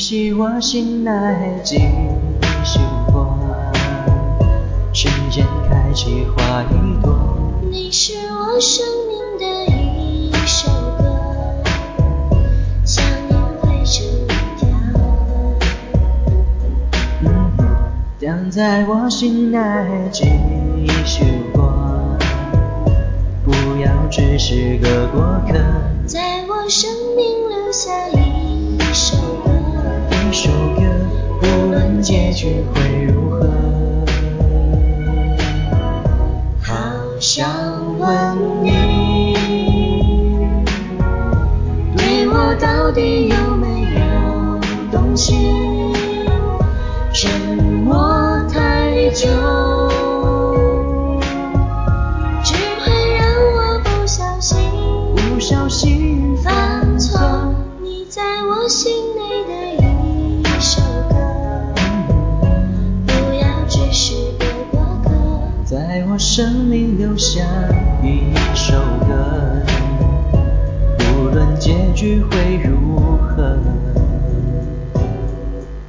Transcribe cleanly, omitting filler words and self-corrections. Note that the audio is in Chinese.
惜我心内几束光，瞬间开启花一朵。 你是我生命的一首歌，想念汇成一条河， 荡在我心内几束光，不要只是个过客， 在我生命留下一首歌， 一首歌，不论结局会如何。好想问你，对我到底有没有动心？沉默太久， 只会让我不小心犯错。你在我心内的一首歌，不要只是个过客， 在我生命留下一首歌，不论结局会